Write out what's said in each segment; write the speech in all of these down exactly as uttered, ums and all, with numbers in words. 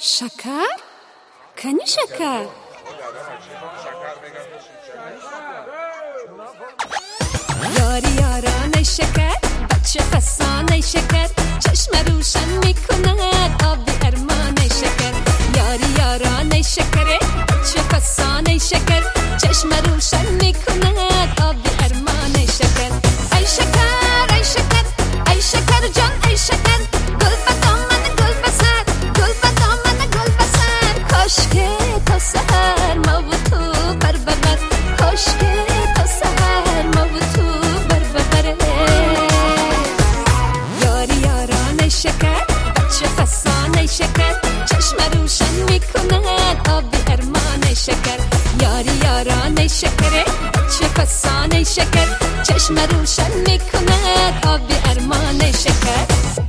شکر؟ کنی شکر؟ یاری یاران شکر، بچه فسانه شکر، چشم روشن میکند آبی ارمان شکر. یاری یاران شکر، بچه فسانه شکر، چشم روشن میکند آبی ارمان شکر. ای شکر ای شکر ای شکر جان ای شکر، گل به دامن گل بسر، گل به دامن گل بسر. کاشکه تا سحر ما و تو بر ببر، کاشکه تا سحر ما و تو بر ببره. یاری یاران شکر، بچه فسانه شکر، چشم روشن میکند آبی ارمان شکر. یاری یاران شکر، بچه فسانه شکر، چشم روشن میکند آبی ارمان شکر.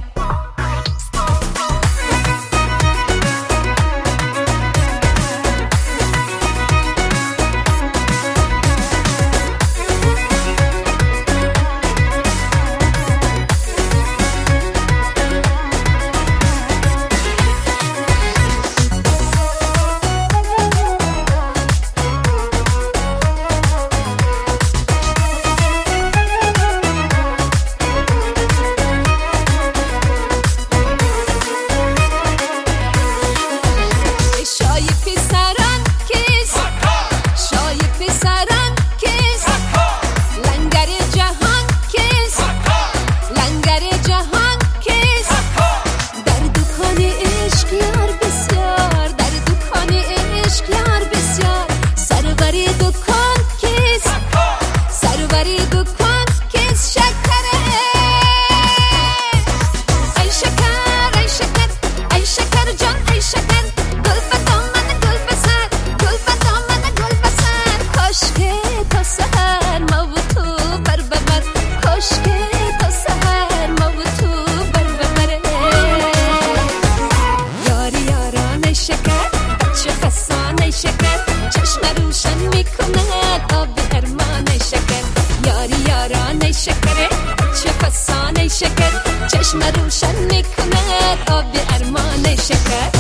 چشم روشن میکند آبی ارمان شکر.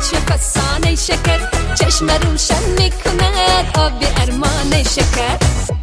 شکر، چشم روشن میکند آبی ارمان شکر.